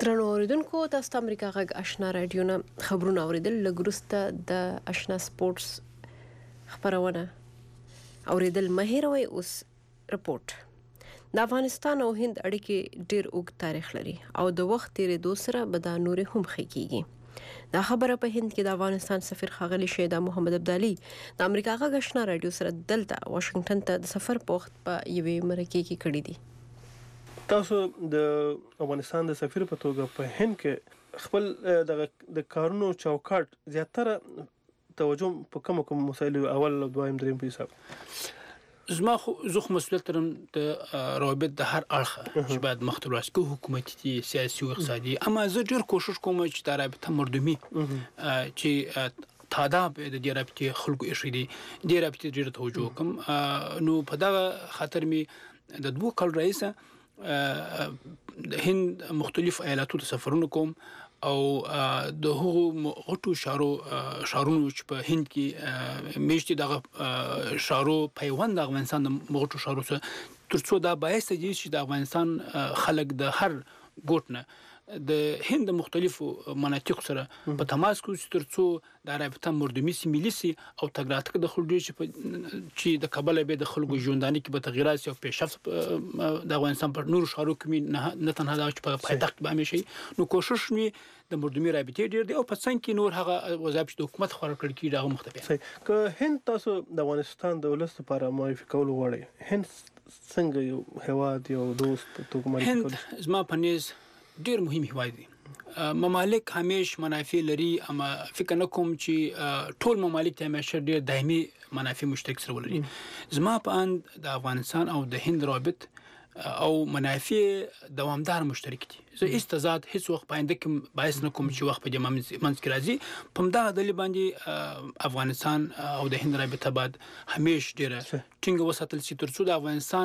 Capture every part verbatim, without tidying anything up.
درنو اوریدونکو تاسو ته امریکا غږ آشنا رادیو نه خبرونه اوریدل لږ وروسته د آشنا سپورتس خبرونه اوریدل مه هېروئ. اوس رپورټ. د افغانستان او هند اړیکې ډېر اوږد تاریخ لري او د وخت تېرېدو سره به دا نورې هم ښې کېږي. دا خبره په هند کې د افغانستان سفیر ښاغلي شهدا محمد ابدالي د امریکا غږ آشنا رادیو سره دلته واشنګټن ته د سفر په وخت په یوې مرکې کې کړې دي. تاسو د افغانستان د سفیر په توګه په هند کې خپل د کارونو چوکاټ زیاتره توجه په کوم کوم مسایلو اول او دویم دریم په حساب زما خو زه خو مسؤلیت لرم د روابط د هر اړخه چې باید مخته لاړ شي، حکومتي، سیاسي او اقتصادي. اما زه ډېر کوشش کوم چې دا رابطه مردمي چې تعداد د دې رابطې خلکو ایښی دي دې رابطې ډېر توجه کوم. نو په دغه خاطر مې د دوه کال رئیسه د هند مختلف ایالاتو ته سفرونه کوم او د هغو غټو شارو شارونو چې په هند کې میشتي دغه شارو پیوند د افغانستان د غټو شارو سره ترڅو دا باعث دی چې د افغانستان خلک د هر ګوټ نه د هند مختلفو مناطق سره په تماس کې ترڅو دا رابطه مردمي سي ملي سي او تګراتک د خلکو چې د کابل به د خلکو ژوندانه کې به تغیرات او پیشرفت د افغانستان پر نور شارو کې نه تنها د پایتخت به همیشي. نو کوشش می د مردمي رابطې ډیر دی او په څنګه کې نور هغه وظایف چې د حکومت خور کړی کی دغه مختلف که هند تاسو د افغانستان د ولس لپاره معرفي کول غواړي، هند څنګه یو هواد یو دوست په توګه معرفي کول؟ هند زما په نيز ډیر مهم هیواد دی. ممالک همیش منافع لري، اما فکر نه کوم چې ټول ممالک ته همیشه ډیر دایمي منافع مشترک سره ولري. زما په اند د افغانستان او د هند روابط او منافع دوامدار مشترک دي. زه هیڅ تضاد هیڅ وخت پاینده کې باعث نه کوم چې وخت په جمع منځ کې راځي. په همدغه دلیل باندې افغانستان او د هند رابطه باید همیش ډیره ټینګه وساتل شي ترڅو د افغانستان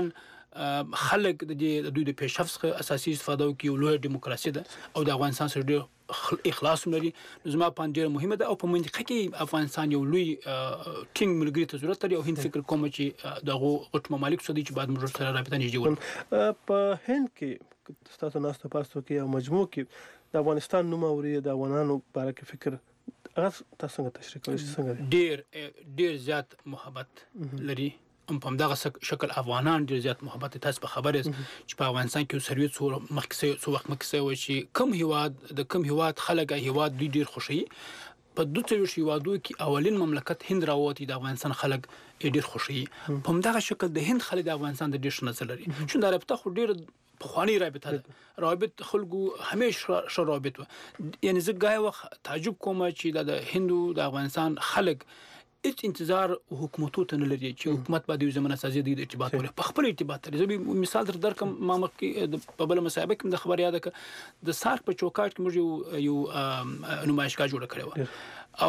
خلک د دوی د پیشرفت څخه اساسي استفاده وکړي. یو لوی دیموکراسي ده او د افغانستان سره ډېر اخلاص لري. زما په ډېر مهمه ده او په منطقه کې افغانستان یو لوی ټینګ ملګری ته ضرورت لري او هند فکر کوم چې دغه غټ ممالک سره چې بعد موږ سره رابطه نږدې ول. په هند کې تاسو ناسته پاستو کې او مجموع کې د افغانستان نوم اوري د افغانانو باره کې فکر هغه تاسو څنګه تشریح کوئ؟ څنګه ډېر ډېر زیات محبت لري. ام په دغه شکل افغانان ډیر زیات محبت تاسو په خبره چې په افغانستان کې سروي څو مخکې څو وخت مخکې و چې کم هیواد د کم هیواد خلک هیواد دوی ډیر خوشي په دوه څو هیوادو کې اولین مملکت هند راوتی د افغانستان خلک ډیر خوشي. په دغه شکل د هند خلک د افغانستان د ډیر نظر لري چې دا رابطه خو ډیر پخوانی رابطه ده. رابط خلکو همیشه ش رابط یعنی زه غای وخت تعجب کوم چې د هندو د افغانستان خلک هیڅ انتظار حکومتو ته نه لري چې حکومت باندې یو زمانه سازي د ارتباط ولري په خپل ارتباط لري. زه به مثال در درکم ما مخکې په بل مسابقه کې د خبر یاد کړ د سارک په چوکاټ کې موږ یو یو نمایشګاه جوړ کړو او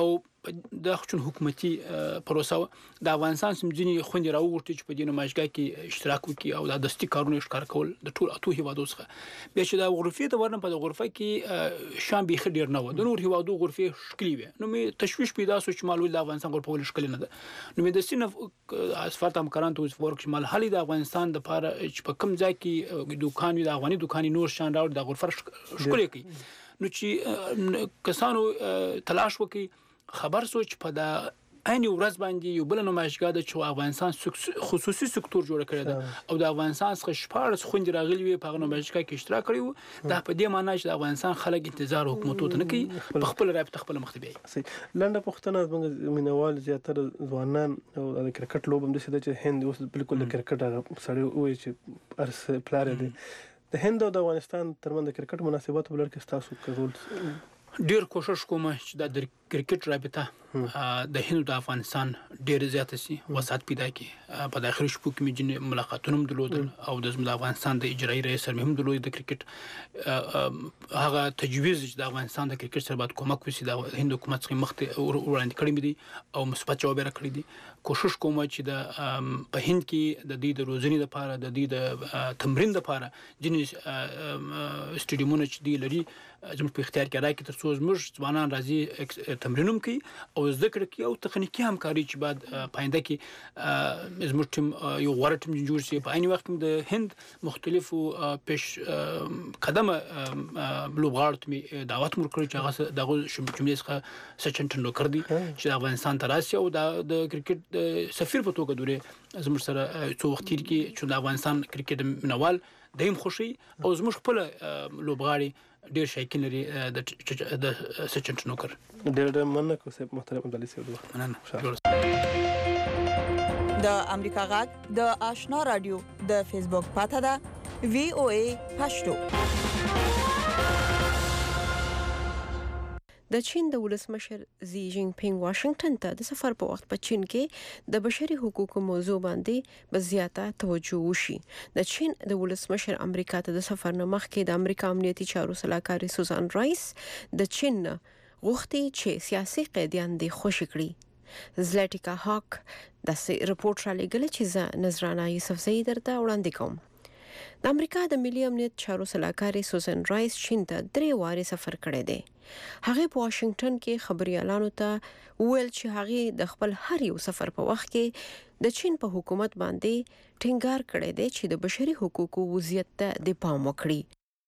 د خصوصي حکومتي پروسه د افغانستان سمجني خوندې راوړتي چې په دې نمایشګاه کې اشتراک وکړي او د دستي کارونه ښکار کول د ټول اته هیوادو څخه. بیا چې د غرفې ته ورنه په غرفه کې شام به خډیر نه و د نور هیوادو غرفې شکلی وي. نو مې تشويش پیدا شو چې مالوي د افغانستان غرفه ول شکل نه ده. نو مې د سینه اسفارت همکاران ته ورک شمال حالي د افغانستان د لپاره چې په کم ځای کې دکان وي د افغاني دکاني نور شان راوړ د غرفه شکل کوي. نو چې کسانو تلاش وکړي خبر سوچ په دا عین ورځ باندې یو بل نمایشګاه د چو افغانستان خصوصي سکتور جوړ کړی دا او د افغانستان څخه شپارس خوند راغلی وي په نمایشګاه کې اشتراک کړی وو. دا په دې معنی چې د افغانستان خلک انتظار حکومتو ته نه کوي په خپل رابطه خپل مخ ته بي. لنډه پوښتنه زموږ مینوال زیاتره ځوانان او د کرکټ لوب هم د څه چې هند اوس بالکل د کرکټ هغه سړی وایي چې ارس پلار دی. د هند او د افغانستان ترمن د کرکټ مناسبات بلر کې تاسو کول ډیر کوشش کوم چې د کرکټ رابطه د هند او افغانستان ډیر زیات سي وسات پیدا کی. په داخلي شپو کې مې ملاقاتونه درلودل او د افغانستان د اجرایي رئیس سره هم درلود د کرکټ هغه تجویز چې د افغانستان د کرکټ سره باید کومک وشي د هند حکومت څخه مخ ته وړاندې کړی دي او مثبت جواب راکړي دي. کوشش کوم چې د په هند کې د دې د روزنې لپاره د دې د تمرین لپاره ځینې سټیډیومونه چې دی لري زموږ په اختیار کې راکړي ترڅو زموږ ځوانان راځي تمرینوم کوي او زده کړه کوي او تخنیکی همکاري چې بعد پاینده کې زموږ ټیم یو غوړ ټیم جوړ شي. په عین وخت کې د هند مختلفو پیش قدمه لوبغاړو ته دعوت ورکړي چې هغه دغه جملې څخه سچن ټندولکر دی چې افغانستان ته راشي او د کرکټ سفیر په توګه دوره زموږ سره څو وخت تیر کې چې د افغانستان کرکټ منوال دیم خوشي او زموږ خپل لوبغاړي ډیر شایقین لري د سچن ټندولکر. ډیر ډیر مننه کوم محترم عبدالعزیز صاحب. مننه. د امریکا غږ د آشنا رادیو د فیسبوک پاته ده وی او ای پښتو. د چین د ولسمشر زی جین پینګ واشنگټن ته د سفر په وخت په چین کې د بشري حقوقو موضوع باندې بزیاته توجه وشي. د چین د ولسمشر امریکا ته د سفر نه مخکې د امریکا امنیتي چارو سلاکاري سوزان رایس د چین غوښتي چې سیاسي قیدیان دې خوشی کړي. زلټیکا هاک د رپورت را لګل چې ز نظرانه یوسفزئی درته وړاندې کوم. د امریکا د ملي امنیت چارو سلاکاري سوزان رایس چین ته درې واره سفر کړی دی. هغه په واشنگټن کې خبريالانو ته ویل چې هغه د خپل هر یو سفر په وخت کې د چین په حکومت باندې ټینګار کړی دی چې د بشري حقوقو وضعیت ته د پام وکړي.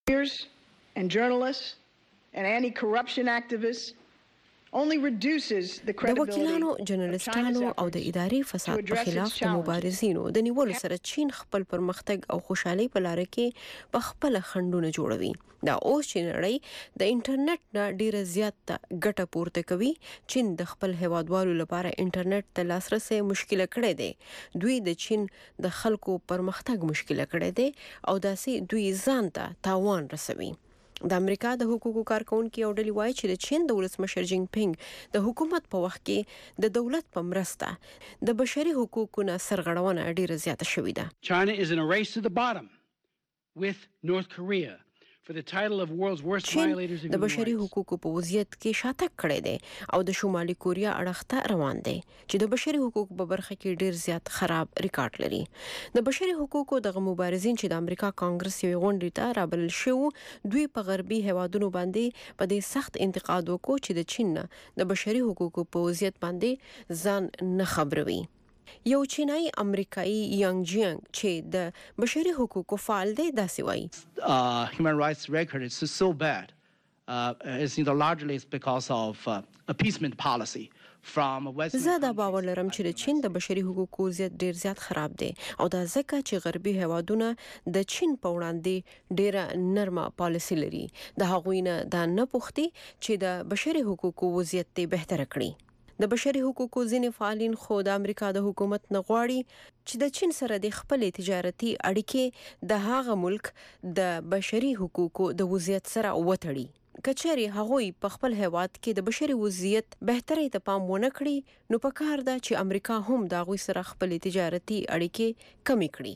and journalists and anti-corruption activists only reduces the credibility. د وکیلانو، جرنالستانو او د اداري فساد په خلاف د مبارزینو د نیولو سره چین خپل پرمختګ او خوشحالي په لار کې په خپل خندونه جوړوي. دا اوس چې نړۍ د انټرنیټ نه ډیره زیات ګټه پورته کوي. چین د خپل هیوادوالو لپاره انټرنیټ ته لاسرسي مشکله کړې ده. دوی د چین د خلکو پرمختګ مشکله کړې ده او داسې دوی ځان ته تاوان رسوي. د امریکا د حقوقو کارکونکو یو ډلې وایي چې د چین د ولسمشر جین پینګ د حکومت په وخت کې د دولت په مرسته د بشري حقوقو نه سرغړونه ډیره زیاته شوې ده. China is in a race to the bottom with North Korea for the title of world's worst violators of human rights. د بشري حقوقو په وضعیت کې شاتګ کړی دی او د شمالي کوریا اړخته روان دی چې د بشري حقوقو په برخه کې ډیر زیات خراب ریکارډ لري. د بشري حقوقو د مبارزین چې د امریکا کانګرس یو غونډې ته رابلل شو، دوی په غربي هوادونو باندې په دې سخت انتقاد وکړ چې د چین د بشري حقوقو په وضعیت باندې ځان نه خبروي. یو چینایي امریکایي یانګ جینګ چې د بشري حقوقو فعال دی داسې وایي. Uh, human rights record is so bad. Uh, it's largely because of uh, appeasement policy from Western. زه دا باور لرم چې د چین د بشري حقوقو وضعیت ډیر زیات خراب دی او دا ځکه چې غربي هیوادونه د چین په وړاندې ډیره نرمه پالیسي لري. د هغوی نه دا نه پوښتي چې د بشري حقوقو وضعیت بهتر کړي. د بشري حقوقو ځینې فعالین خو د امریکا د حکومت نه غواړي چې د چین سره د خپل تجارتي اړیکې د هغه ملک د بشري حقوقو د وضعیت سره وتړي. کچېرې هغوی په خپل هیواد کې د بشري وضعیت بهتري ته پام ونه کړي، نو پکار ده چې امریکا هم د هغوی سره خپل تجارتي اړیکې کمې کړي.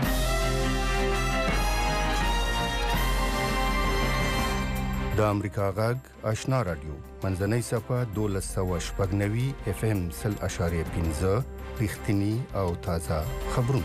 د امریکا غږ آشنا رادیو منځنۍ صفه دولس سوه شپږ نوي اف ام سل اشاریه پنځه رښتینی او تازه خبرونه.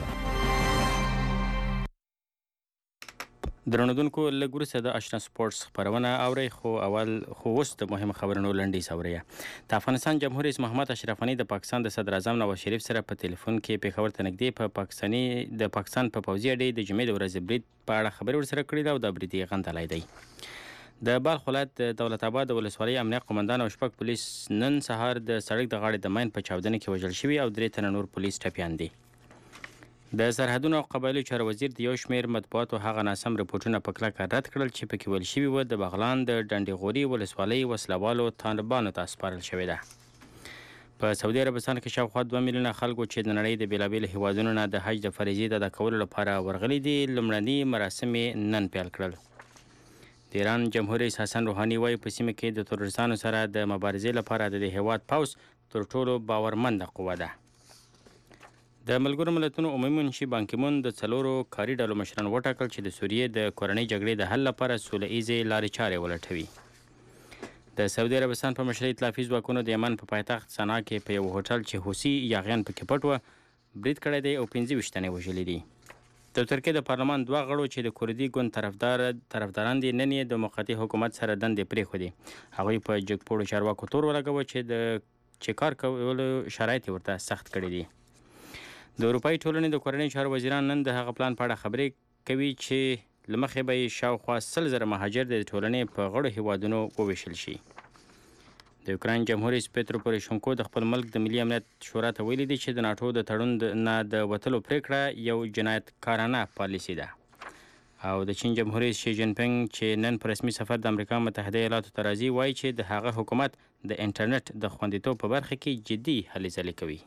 درنودونکو لګور سره د آشنا سپورتس خبرونه اوري خو اول خو وست مهمه خبرونه لنډي سوريه. د افغانستان جمهور رئیس محمد اشرف غنی د پاکستان د صدر اعظم نواز شریف سره په ټلیفون کې پیښور ته نږدې په پاکستاني د پاکستان په پوځي اډې د جمعې د ورځې برید په اړه خبرې ورسره کړې ده او د بریدي غندلای دی. د بلخ ولایت د دولت آباد د ولسوالۍ امنیه قومندان او شپږ پولیس نن سهار د سړک د غاړې د ماین په چاودنه کې وژل شوي او درې تنه نور پولیس ټپیان دي. د سرحدونو او قبایلو چارو وزیر د یو شمېر مطبوعاتو هغه ناسم رپورټونه په کلکه رد کړل چې پکې ویل شوي وو د بغلان د ډنډېغوري ولسوالۍ وسلوالو طالبانو ته سپارل شوې ده. په سعودي عربستان کې شاوخوا دوه میلیونه خلکو چې د نړۍ د بېلابېلو هیوادونو نه د حج د فریضې د ادا کولو لپاره ورغلي دي لومړني مراسم یې نن پیل کړل. د ایران جمهور رئیس حسن روحاني وایي په سیمه کې د تروریستانو سره د مبارزې لپاره د هیواد پوځ تر ټولو باورمنده قوه ده. د ملګرو ملتونو عمومي منشي بانکیمون د څلورو کاري ډلو مشران وټاکل چې د سوریې د کورنۍ جګړې د حل لپاره سوله ایزې لارې چارې ولټوي. د سعودي عربستان په مشرۍ ائتلافي ځواکونو د یمن په پایتخت صنعا کې په یو هوټل چې حوثي یاغیان پکې پټ وه برید کړی دی او پنځه ویشت تنې وژلي دي. د ترکیې د پارلمان دوه غړو چې د کردي ګوند طرفدار طرفداران دي نن یې د موقتي حکومت سره دندې پرېښودې. هغوی په جګپوړو چارواکو تور ولګوه چې د چې کار کولو شرایط ورته سخت کړي دي. د اروپایي ټولنې د کورنۍ چارو وزیران نن د هغه پلان په اړه خبرې کوي چې له مخې به یې شاوخوا سل زره مهاجر د ټولنې په غړو هیوادونو وویشل شي. د یوکراین جمهور رئیس پیترو پوروشنکو د خپل ملک د ملي امنیت شورا ته ویلي دي چې د ناټو د تړون نه د وتلو پریکړه یو جنایتکارانه پالیسي ده. او د چین جمهور رئیس شي جین پینګ چې نن په رسمي سفر د امریکا متحده ایالاتو ته راځي وایي چې د هغه حکومت د انټرنیټ د خوندیتوب په برخه کې جدي هلې ځلې کوي.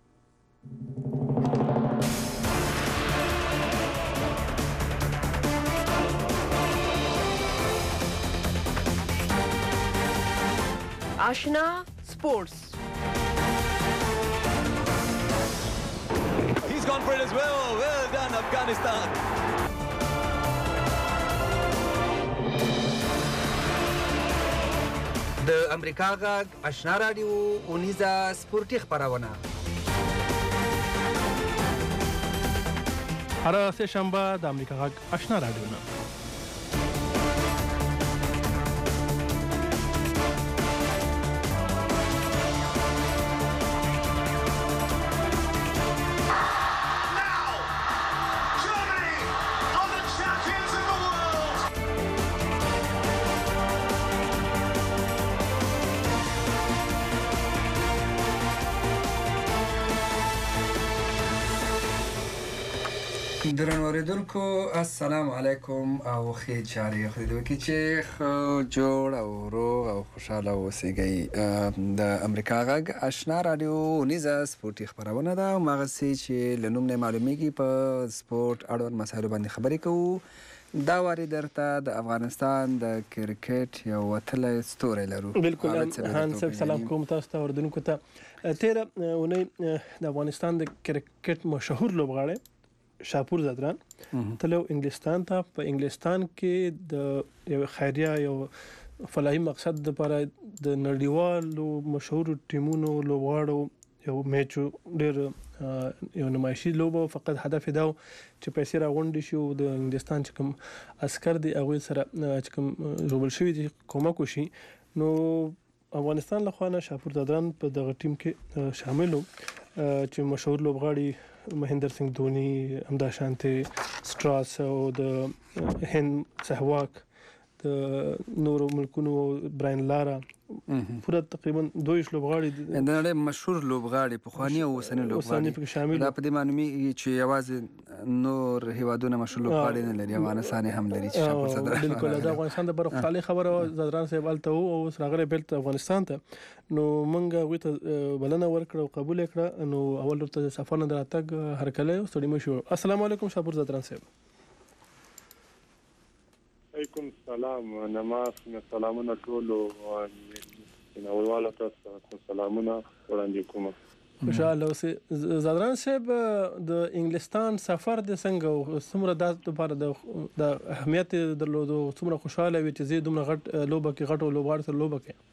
آشنا سپورتس. He's gone for it as well. Well done, Afghanistan. د امریکا غږ آشنا رادیو اونیزه سپورتي خبرونه هر سه شنبه د امریکا غږ آشنا رادیو نه درنو اوریدونکو السلام علیکم او ښې چارې خو دې وکړي چې ښه جوړ او روغ او خوشحاله اوسئ. د امریکا غږ آشنا رادیو اونیزه سپورتي خبرونه ده. هماغسې چې له نوم نه معلومیږي په سپورت اړوند مسایلو باندې خبرې کوو. دا واري درته د افغانستان د کرکټ یو وتلی ستوری لرو. بالکل هان صاحب سلام کوم تاسو ته اوریدونکو ته. تیره اونۍ د افغانستان د کرکټ مشهور لوبغاړی شاپور زدران تلو انګلستان ته. په انګلستان کې د یو خیریه یو فلاحي مقصد لپاره د نړیوالو مشهور ټیمونو لوبغاړو یو میچ ډېر یو نمایشي لوبه فقط هدف دا چې پیسې راغونډې شي او د انګلستان چې کوم عسكر دي هغوی سره چې کوم ژوبل شوي دي کومک وشي. نو افغانستان له خوا نه شاپور زدران په دغه ټیم کې شامل وو چې مشهور لوبغاړي مهندر سنگھ دھونی، امدا شانته، سټراس او د هند سهواک د نورو ملکونو براین لارا پورا تقریبا دویش لوبغاړي د نړۍ مشهور لوبغاړي پخواني او اوسني لوبغاړي دا په دې معنی چې یوازې نور هیوادونه مشهور لوبغاړي نه لري، افغانستان هم لري چې شاپور زدران. بالکل د افغانستان د برخالي خبره زدران صاحب الته او سراغره بیلت افغانستان ته. نو مونږ غوي ته بلنه ورکړه او قبول کړه. نو اول ورته سفر نه دراتګ هرکله ستړي مشو. السلام علیکم شاپور زدران صاحب. علیکم السلام. نماز سلامونه ټولو نوواله تاسو سلامونه وړاندې کوم. خوشاله اوسئ. زدران صاحب د انګلستان سفر د څنګه څومره د لپاره د اهمیت درلودو، څومره خوشاله وي چې زه دومره غټ لوبه کې غټو لوبغاړو سره لوبه کې؟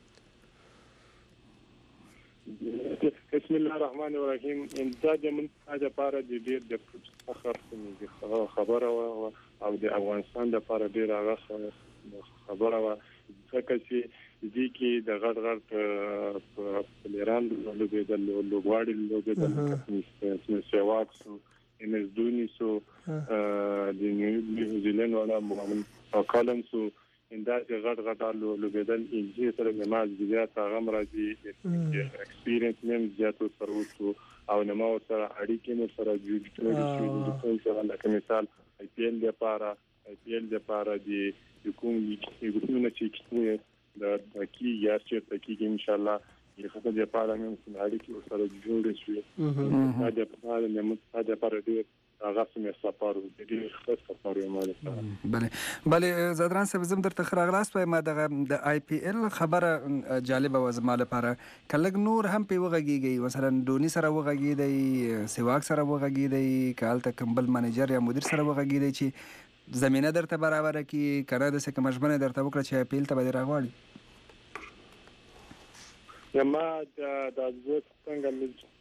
بسم الله الرحمن الرحیم. دا د منتخب لپاره د ډیر د فخر خبره او د افغانستان لپاره ډیر هغه خبره و ځکه چې دې کې د غړ غړ پلیران لوبېدل لوبغاړي لوبېدل سیواک سو ام اس دونی سو د نیوزیلند ولا محمد کالم سو انده چې غړ غړ لوبېدل انجی سره د ماز زیات هغه مرادي ایکسپیرینس نیم زیات سره وو او نو سره اړیکې مو سره جوړ کړو چې لکه مثال آی پی ایل لپاره آی پی ایل لپاره د کوم یو کومه چې د کی یا چې تکي ان شاء الله یې خپل لپاره مې اړیکې سره جوړې شوې. دا د لپاره نه د لپاره دی هغه سمې سفر د دې خاص سفر یې مال. بله بله زدران صاحب زم درته خراغلاس په ما د آی پی ایل خبره جالبه و زما لپاره کله نور هم په وغږیږي مثلا دونی سره وغږیږي، سیواک سره وغږیږي، کالته کمبل منیجر یا مدیر سره وغږیږي چې زمينه درته برابر کی کنه د څه کمجمنه درته وکړه چې اپیل ته به راغواړي. یما د د څنګه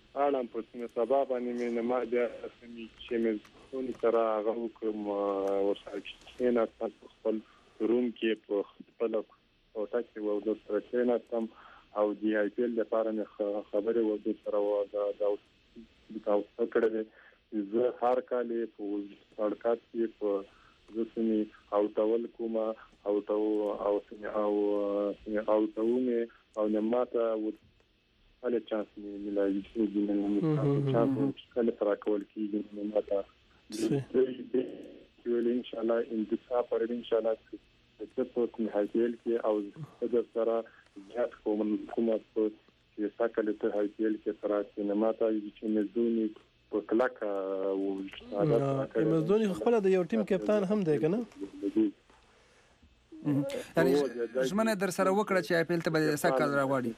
اړم په سبا باندې مې نه ما بیا سمې چې مې ټول سره هغه کوم ورسره چې نه تاسو خپل روم کې په خپل او تاسو و د سره چې نه تم او دی آی پی ایل لپاره مې خبرې و د سره و دا دا تاسو کړل زه هر کال په سړکات کې په ځسمي او ډول کومه او او او او او ته او نه ماته هله چانس ملایي چې د چانس کله تر کول کیږي نو ماته چې ان شاء الله ان د صبر ان شاء الله چې په کوم حالت کې او د سره ځات کوم کومه چې ساکل ته حالت کې تر چې نه ماته چې مزدونی په کلاکه او مزدونی خپل د یو ټیم کپتان هم دی کنه یعنی ژمنه در سره وکړه چې آی پی ایل ته به ساکل راوړي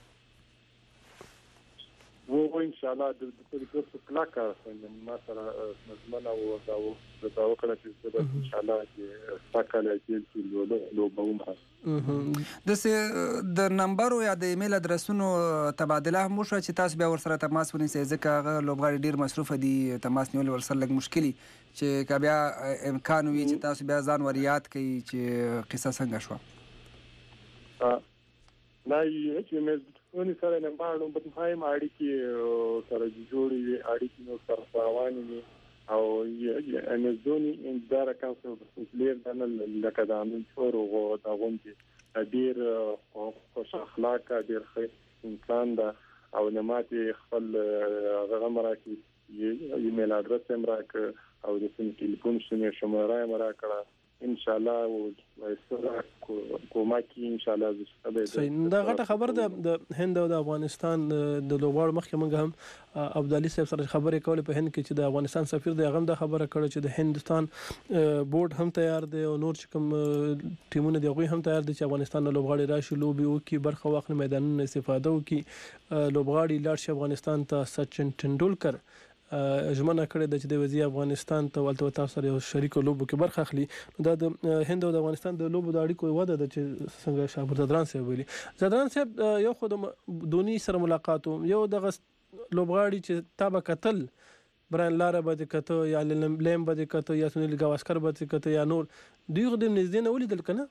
و ان شاء الله د دې په کلاکه ما سره مزمنه او دا دا وکړه چې ان شاء الله چې ساکل کې لو لوبوم د سه د نمبر او یا د ایمیل ادرسونو تبادله هم شو چې تاسو بیا ورسره تماس ونیسئ ځکه هغه لوبغاړي ډیر مصروف دي تماس نیول ورسره لږ مشکلي چې که بیا امکان وي چې تاسو بیا ځان ور یاد کړئ چې قصه څنګه شوه نه یې چې مې ونی سره نه باندې په هایم اړیکې سره جوړې اړیکې نو سره روانې او یې امزونی ان دا رقم څه لیر دنه لکه د امن شور او دا غونډې ډیر خوش اخلاق ډیر ښه انسان دا او نماتې خپل هغه مراکي ایمیل ادرس هم راک او د سیم ټلیفون شمه شماره هم راکړه ان شاء الله او سره کوماکي ان شاء الله زه دا غټه خبر ده د هند او د افغانستان د لوبغاړو مخکې موږ هم عبدالي صاحب سره خبرې کولې په هند کې چې د افغانستان سفیر دی هغه دا خبره کړې چې د هندستان بورډ هم تیار دی او نور چې کوم ټیمونه دی هغه هم تیار دي چې افغانستان له لوبغاړي راشي لوبي وکړي برخه واخلي میدانونو استفاده وکړي لوبغاړي لاړ شي افغانستان ته سچن تندولکر ژمنه کړې ده چې د وزیر افغانستان ته ولته تاسو سره یو شریک لوبو کې برخه اخلي نو دا د هند او د افغانستان د لوبو د اړیکو وده ده چې څنګه شابر زدران صاحب ویلي زدران صاحب یو خو د دونی سره ملاقات یو دغه لوبغاړي چې تابع قتل براین لاره به کته یا لیم به کته یا سنیل گاواسکر به کته یا نور دوی خو د نږدې نه ولیدل کنه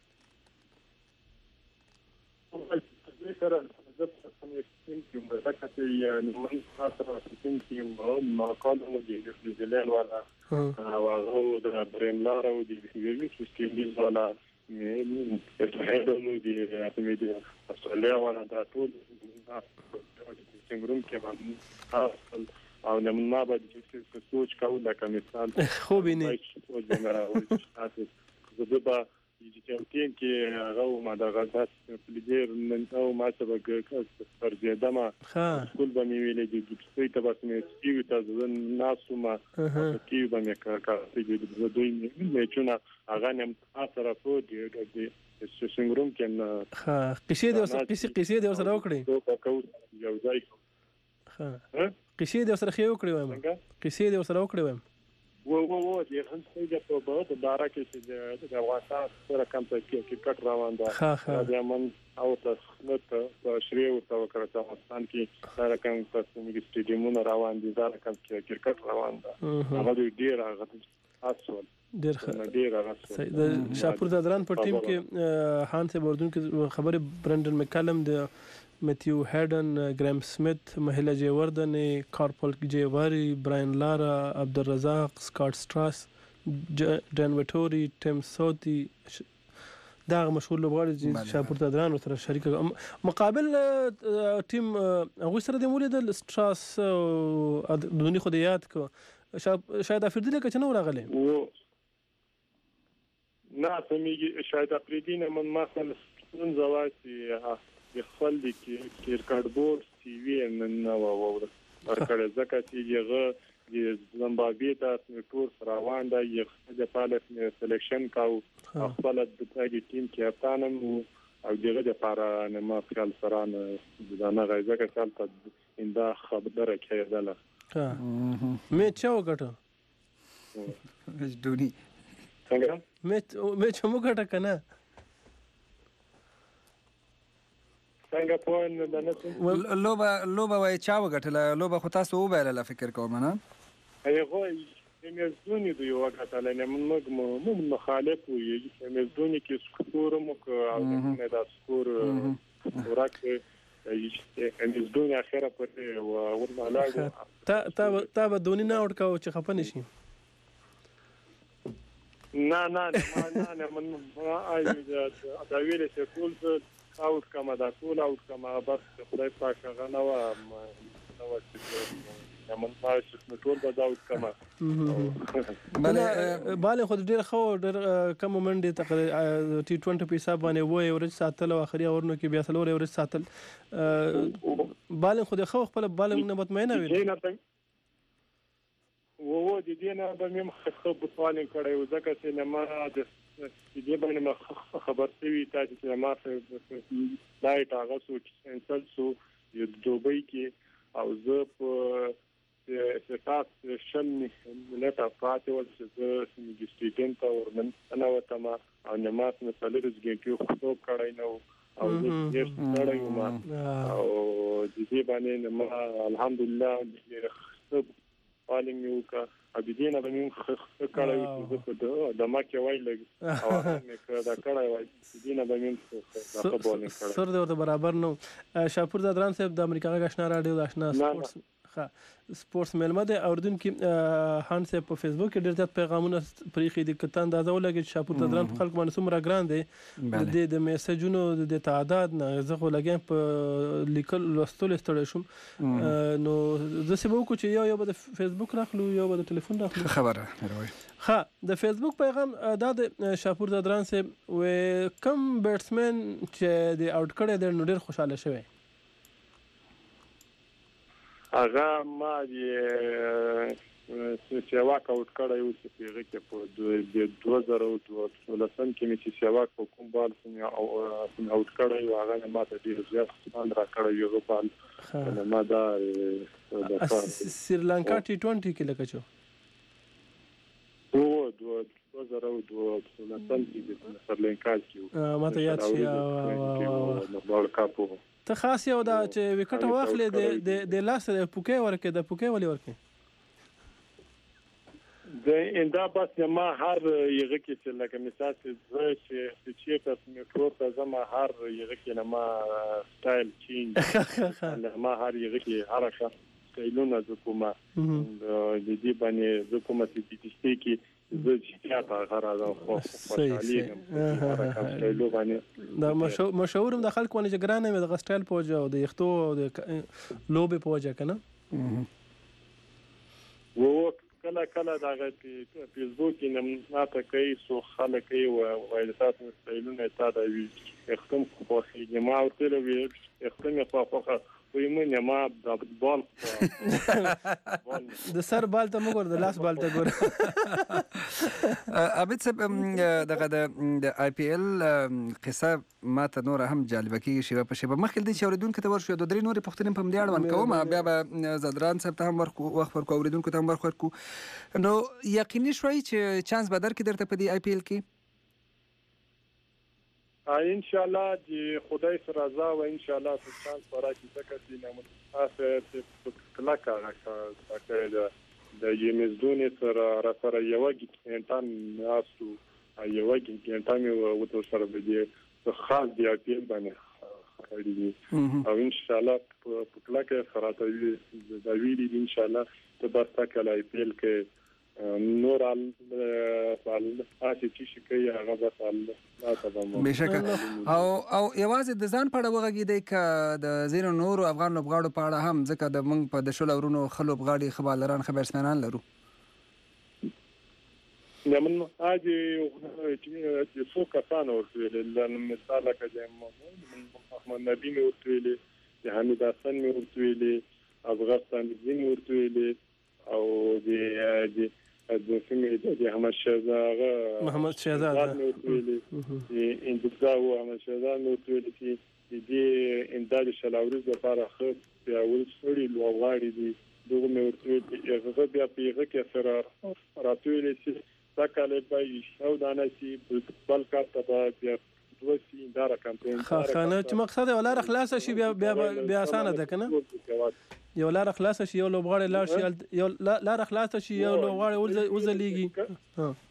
يمكن بذكرتي من فترة يمكن ما قالوا دي في زلال ولا وغو ده بريملارا ودي في سكينديز ولا يتحدثوا دي اعتمادية أستراليا ولا ده طول سنجروم كمان أصل أو لما ما بدي في سوتش كودا كمثال خوبيني زبا یجتیم کې هغه ما د غزات پلیډر نن او ما سبق پر زیاده ما ټول به مې ویلې چې سپي ته بس مې سپي ته ځن ناسو ما سپي به مې کار کوي د دوی مې چونه هغه نن اثر په دې د څنګهوم کې ها قصې دې اوس قصې قصې دې سره وکړي یو ځای ها قصې دې سره خو وکړي وایم قصې دې سره وکړي وایم و و و دې هم څنګه په بده دارا کې چې د افغانستان سره کوم څه کې کټ روان ده دا من او تاسو نو ته شریو ته وکړه چې افغانستان کې سره کوم څه موږ سټیډیومونه روان دي دا کوم کې کرکټ روان ده هغه ډیر هغه اصل ډیر ښه د شاپور زدران په ټیم کې هان ته بردون کې خبره برندن مکالم د میتیو هیډن ګرام سمیت مهیلا جیوردن کارپل جیواری براین لارا عبدالرزاق سکاٹ سټراس ډن وټوري ټیم سوتی دا مشهور لوبغاړي چې شاپور زدران سره شریک مقابل ټیم هغه سره د مولید سټراس دونی خو د یاد کو شاید افریدی لکه چې نو راغلی نه سمي شاید افریدی نه من مثلا زواسي د خپل د کرکټ بورډ سی وی نن نو وره ورکړه ځکه چې یغه د زمبابوې ته ټور روان ده یغه د پالف سلیکشن کاو خپل د تاګي ټیم کپتانم او دغه د پاره نه ما خپل سره نه نه غوښه چې تل انده خبره کېدله ها مې چا وکړه دونی څنګه مې مې چا وکړه کنه څنګه په نه نه لوبه لوبه وای چا وګټله لوبه خو تاسو وبایله فکر کوم نه هغه مزدونی دی یو غټاله نه موږ مو مخالف وي مزدونی کې سکور مو او نه دا سکور ورکه مزدونی اخره پرې او ورمالاګو تا تا تا بدونی نه اورکاو چې خپنه شي نه نه نه نه نه من ما آی دا ویل چې ټول اوټ کما دا ټول اوټ کما بس خدای پاک هغه نو نو چې من پاش ټول به دا اوټ کما بله bale خو ډیر خو ډیر کم منډه تقریبا ټي ټوئنټي په حساب باندې وای اورج ساتل او اخري اورنو کې بیا سلور اورج ساتل bale خو د خو خپل bale نه مطمئنه وي وو د دې نه به مم خو بوتوالین کړي او ځکه چې نه ما د دې باندې خبر شوی تاسو چې ما لایټ هغه سو سنسل سو د دوبۍ کې او زه په ستاسو شن نه تاسو ول چې زه سمجي سټیډنټ او ورمن انا وته ما او نه ما مثلا رزګي خو کړی نو او دې ستړی ما او دې باندې ما الحمدلله فالینګ یو کا ا دې نه باندې خ کړای چې په د ما کې وای لګ او مې کړه کړای وای دې نه باندې دا په بولینګ کړه سر دې برابر نو شاپور زادران صاحب د امریکا غشنا رادیو آشنا سپورتس ښه سپورتس ملمه د اوردون کې هان صاحب په فیسبوک کې ډېر زیات پیغامونه پرېخي دي کته اندازه ولګي چې شاپور زادران په خلک باندې څومره ګران دي د د میسجونو د تعداد نه زه خو لګم په لیکل لوستل ستړی شوم نو زه سبا کو چې یو یو د فیسبوک راخلو یو د ټلیفون راخلو خبره مروي ها د فیسبوک پیغام د شاپور زادران صاحب و کم بیټسمن چې د اوټ کړي د نو ډېر خوشاله شوی هغه ما دې سیواک اوټ کړی او چې پیغه کې په د دوه زره ولسم کې چې سیواک په کوم بال سم او اوټ کړی او هغه ما ته ډیر زیات ستان را کړی یو بال ما دا سریلانکا ټي ټوئنټي کې لکه چو او دوه زره ولسم کې د سریلانکا کې ما ته یاد شي او بال کاپو ته خاص یو دا چې وکټ واخلې د د لاس پوکې ورکې د پوکې ولې ورکې د اندا بس ما هر یغه کې چې لکه مثال چې چې چې په میکرو ته زما هر یغه کې ما سټایل چینج ما هر یغه کې حرکت سټایلونه د کومه د دې باندې د کومه چې کې زه چې تا غراړه خو خوشالي دا مشهور د خلکو باندې جګرانه مې د غسټایل پوجا او د یختو او د لوبې پوجا کنه وو کله کله دا په فیسبوک کې نه ماته کوي سو خلک یې وایي تاسو سټایلونه تا دا وی اختم خو خې ما او تل وی اختم په فقره وي مې ما د بال د سر بال ته موږ د لاس بال ته ګور ابد سب دغه د آی پی ایل قصه ما ته نور هم جالبه کیږي شی په شی په مخکې د چوردونکو ته ورشو د درې نورې پښتنې په مدي اړوند کوم بیا به زادران صاحب ته هم وخت ورکو اوریدونکو ته هم وخت ورکو نو یقیني شوي چې چانس به درکې درته په دی آی پی ایل کې ان شاء الله د خدای سره رضا او ان شاء الله چې چانس ورکړي ځکه چې نعمت تاسو کله کار د د یمزدونی سره را سره یو ګټان ناسو یو ګټان مې وته سره به دي خاص دی په باندې کړی او ان شاء الله په کله کې سره ته د ویلي ان شاء الله ته به تکل آی پی ایل کې نور ال فعال اسی چې کوي هغه به فعال لا تبم بشکه او او یوازې د ځان پړه وغږی دی ک د زیر نور افغان لوبغاړو پاړه هم ځکه د منګ په د شول ورونو خلوب غاړي خبالران خبرسمنان لرو نمن اجي چې څو کسان ورسېل لن مثال کجم احمد نبی مې ورسېل د حمید حسن مې ورسېل افغانستان دې مې ورسېل او د د د فیمې د احمد شهزاد محمد شهزاد د انتظار او احمد شهزاد نو ټول چې د انداز شلاوري لپاره خو بیا ول سوري لوغاړي دي دغه مې ورته هغه بیا پیغه کې سره راتوي چې تکاله پای او دانه چې بل کار ته بیا وسی دا کمپاین خانه چې مقصد ولا خلاص شي بیا بیا بیا اسانه ده کنه یو لار خلاص شي یو لوبغاړی لار شي یو لار خلاص شي یو لوبغاړی وزلیږي ها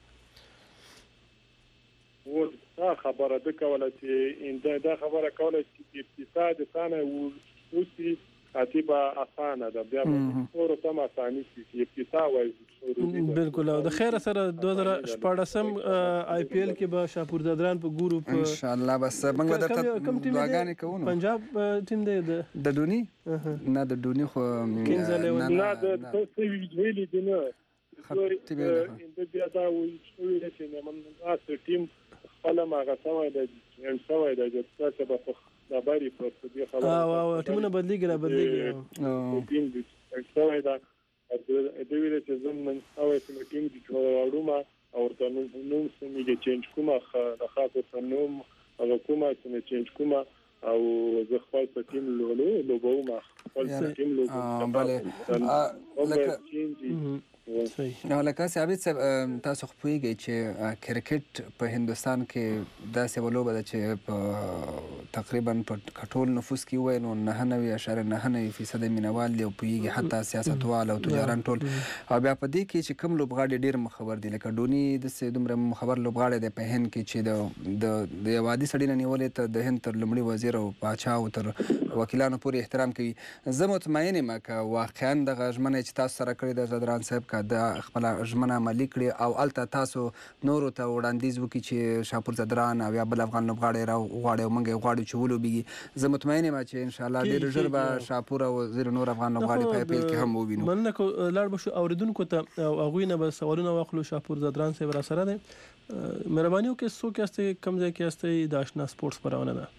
و دا خبره ده کوله چې دا خبره کوله چې اقتصاد ثانه وسی خاطبه اسانه ده بیا په تم اساني چې اقتصاد وایي بالکل د خیر سره دوه زره شپږم آی پی ایل کې به شاپور زادران په ګورو ان شاء الله بس موږ درته دعاګانې کوو پنجاب ټیم دی د دونی نه د دونی خو نه د څه ویلي دي نه خاطبه د بیا دا ویل چې نه من تاسو ټیم خپل ما غوښتنه ده ان سوي ده چې تاسو به د باري په دې خبره او او ټیمونه بدلیږي را بدلیږي او ټیم د سوي ده د ویل چې زمون او چې ټیم د جوړولو او ورته نوم سمې چینج کومه د خاطر نوم او کومه چې چینج کومه او زه خپل ټیم لولو لوبو ما خپل ټیم لوبو بله لکه نو لکه ثابت صاحب تاسو خو پوهیږئ چې کرکټ په هندوستان کې داسې ولوبه ده چې په تقریبا په ټول نفوس کې ووایي نو نهه نوي اعشاریه نهه نوي فیصد مینوال دي او پوهیږي حتی سیاستوال او تجاران ټول او بیا په دې کې چې کوم لوبغاړي ډېر مخبر دي لکه ډوني داسې دومره مخبر لوبغاړی دی په هند کې چې د د یو عادي سړي نه نیولې ته د هند تر لومړي وزیر او پاچا او تر وکیلانو پورې احترام کوي زه مطمئن یم که واقعا دغه ژمنه چې تاسو سره کړې ده زادران صاحب د خپل ژمنه عملي کړي او الته تاسو نورو ته وړاندیز وکړي چې شاپور زادران او یا بل افغان لوبغاړی راوغواړي او موږ یې غواړو چې ولوبېږي زه مطمئن یم چې انشاءالله ډېر ژر به شاپور او ځینې نور افغان لوبغاړي په آی پي ایل کې هم ووینو مننه لاړ به شو اورېدونکو ته او هغوی نه به سوالونه واخلو شاپور زادران صاحب را سره دی مهرباني وکړئ څوک یاستئ کوم ځای کې یاستئ د اشنا سپورټس خپرونه ده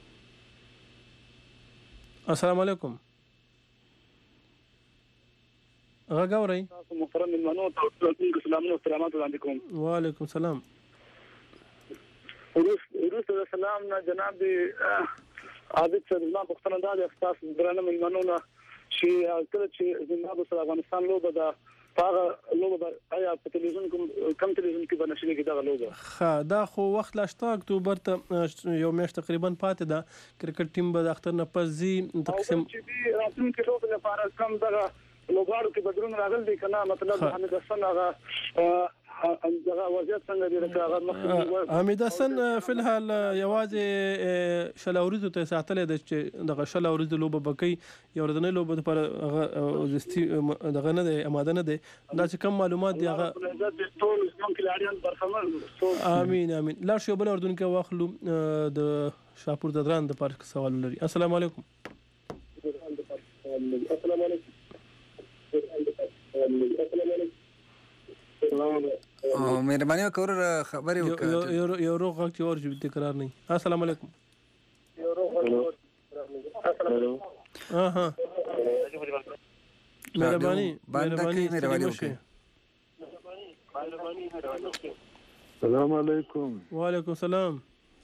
السلام علیکم غږ اورئ تاسو محترم مېلمنو ته سلامونه او احترامات وړاندې کوم وعلیکم سلام وروسته د سلام نه جناب عابد صاحب زما پوښتنه دا ده تاسو درنه مېلمنو نه چې کله چې زموږ سره افغانستان لوبه ده هغه لوبه آیا په تلویزیون کوم کم تلویزیون کې به نشریږي دغه لوبه ښه دا خو وخت لا شته اکتوبر ته یو میاشت تقریبا پاتې ده کرکټ ټیم به د اختر نه پس ځي تقسیم چې راتلونکي لوبې لپاره کم دغه لوبغاړو کې بدلون راغلی دی کنه مطلب حمید حسن هغه دغه وضعیت څنګه دی لکه هغه حمید حسن فی الحال یوازې شل اوریزو ته ساتلی دی چې دغه شل اوریزو لوبه به کوي یو ورځنۍ لوبه دپاره هغه دغه نه دی اماده نه دی دا چې کم معلومات دی هغه امین امین لاړ شو بله اردونکي واخلو د شاپور زادران دپاره سوال لري السلام علیکم السلام علیکم مهرباني وکړه خبرې وکړه یو یو روغ غږ چې ورجو تکرار نه السلام علیکم یو روغ الو ها ها مهرباني مهرباني مهرباني وکړه السلام علیکم وعلیکم السلام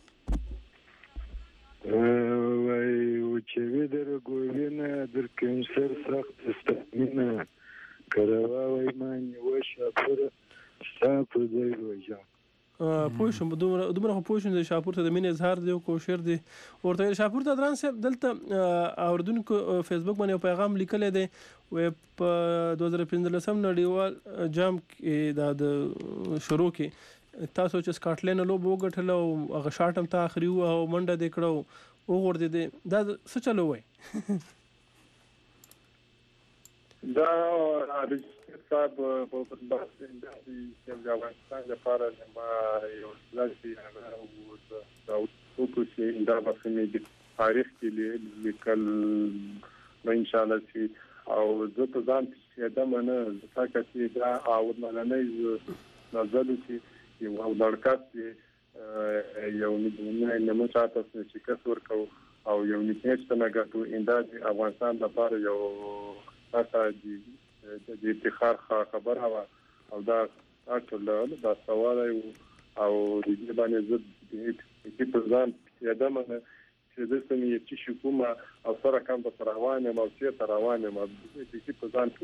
وای چې در ګوینه در کینسر سخت استمینه کروا وای مانی وشه پر شاپور دی وجا پوه شم دومره دومره خو پوه شم د شاپور ته د مینې اظهار دی او کوشر دی ورته شاپور زادران صاحب دلته اوردونکو فیسبوک باندې یو پیغام لیکلی دی وایي په دوه زره پنځلسم نړیوال جام کې دا د شروع کې تاسو چې سکاټلینډ لوبه وګټله او هغه شاټ هم ته اخري وه او منډه دې کړه او وغورځېدې دا څه چلو وایي دا رجسټر صاحب په بحث د افغانستان لپاره ما یو ځلسي هغه او دا اوس چې دا به سمې تاریخ کې لیکل نو ان شاء الله چې او زه ته ځان چې دا منه ځکه چې دا او ملنۍ نظر چې یو لړکات چې یو نه نه مو چاته چې کسور کو او یو نه څه ګټو انداز افغانستان لپاره یو تاسو د د افتخار خبره وا او دا ټول دا سوال او د دې باندې زه د کې ځان یادمه چې د سمې چې کومه او سره کوم په روانه مو چې روانه مو د کې ځان کې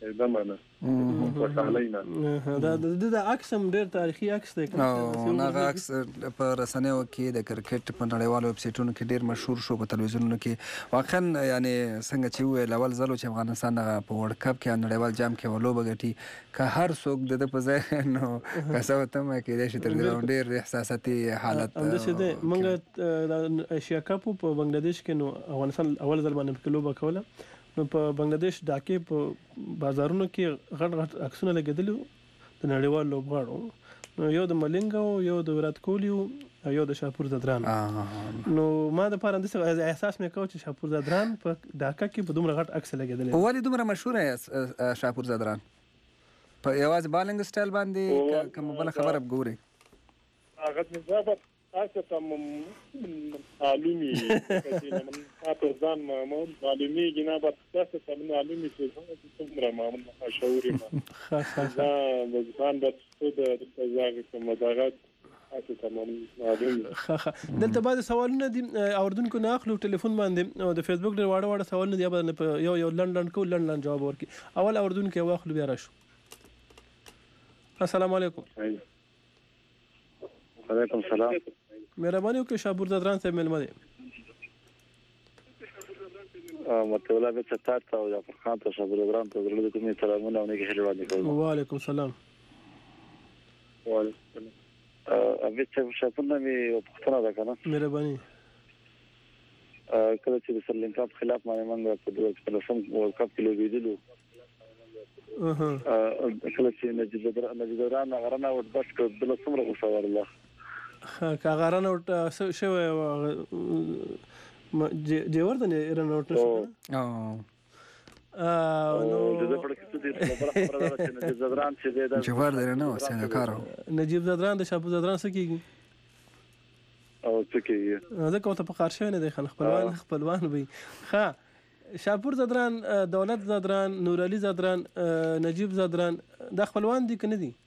دمنه وسالینا دا د عکس هم ډېر تاریخي عکس دی او هغه عکس په رسنیو کې د کرکټ په نړیوالو ویب سایټونو کې ډېر مشهور شو، په تلویزیونونو کې واقعا یعنی څنګه چې وویل اول ځل چې افغانستان په ورلډ کپ کې نړیوال جام کې یوه لوبه ګټي که هر څوک د ده په ځای نو که څه ورته کېدای شي تر دې ډېر احساساتي حالت همداسې دی. موږ ایشیا کپ په بنګلادیش کې نو افغانستان اول ځل باندې پکې لوبه کوله، نو په بنگلاديش ډاکې په بازارونو کې غټ غټ عکسونه لګېدلي د نړیوال لوبغاړو، نو یو د ملنګ او یو د ویرات کوهلي او یو د شاپور زدران. نو ما د پاره انداسې احساس مې کوه چې شاپور زدران په ډاکه کې په دومره غټ عکس لګېدلی. ولې دومره مشهوره یې شاپور زدران؟ په یوازې بالنګ سټایل باندې کومه بله خبره ګورئ؟ هغه نظافت تاسو ته معلومي تاسو ځان معلومیږي نه به تاسو ته معلومي چې څومره معلومه شعوري ما دا د ځان د څه د ځاګه کوم دغه تاسو ته معلومي. دلته بعد سوالونه دي اوردونکو نه اخلو ټلیفون باندې او د فیسبوک ډېر واړه واړه سوالونه دي، به یو یو لنډ لنډ کو لنډ لنډ جواب ورکړي. اول اوردونکو واخلو بیا راشو. السلام علیکم. وعلیکم السلام. مهرباني وکړئ شاپور زدران صاحب مېلمه دی. متولا به ستات او جعفر خان ته شاپور زدران ته زړه د کومې سلامونه او نیکې هیلې وړاندې کوم. وعلیکم السلام. وعلیکم السلام. ابي چې شاپور نه مې پښتنه ده کنه. مهرباني. کله چې د سرلنکا په خلاف باندې موږ په دوه هزار څلورم ورلډ کپ کې لوبېدلو، کله چې نجیب زدران نجیب زدران غرانه ورته بس کړ بل څومره غوسه ورله که غرانه ورته شوی جوړ د نه رانه ورته شو نو د دې په کې څه دي خبره خبره ده چې نجیب زدران چې دا جوړ دی نه څنګه کارو نجیب زدران د شاپور زدران څه کیږي او څه کیږي دا کوته په قار شوی نه دی خپلوان خپلوان وي. ښه شاپور زدران، دولت زدران، نور علي زدران، نجیب زدران دا خپلوان دي که نه دي؟